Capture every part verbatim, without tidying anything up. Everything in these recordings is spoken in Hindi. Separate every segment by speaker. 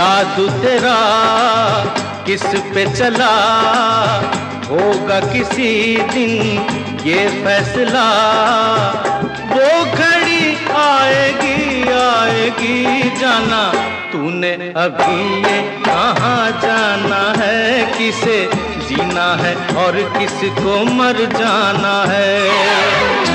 Speaker 1: जादू तेरा किस पे चला, होगा किसी दिन ये फैसला। वो घड़ी आएगी आएगी जाना, तूने अभी ये कहाँ जाना है। किसे जीना है और किसको मर जाना है।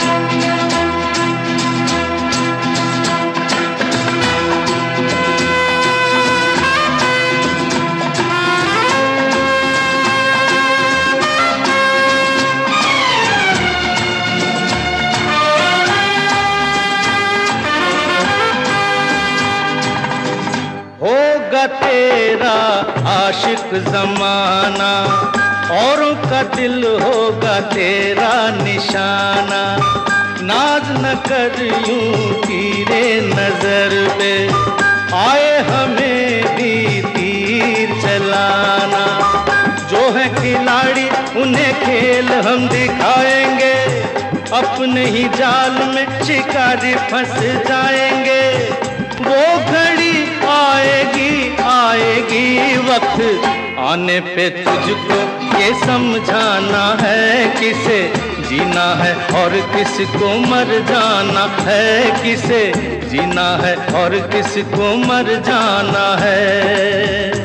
Speaker 1: होगा तेरा आशिक ज़माना, औरों का दिल होगा तेरा निशाना। नाज न कर यूं तीरे नजर पे, आए हमें भी तीर चलाना। जो है खिलाड़ी उन्हें खेल हम दिखाएंगे, अपने ही जाल में शिकारी फंस जाएंगे। वो घड़ी आएगी आएगी वक्त आने पे तुझको ये समझाना है। किसे जीना है और किसको मर जाना है। किसे जीना है और किसको मर जाना है।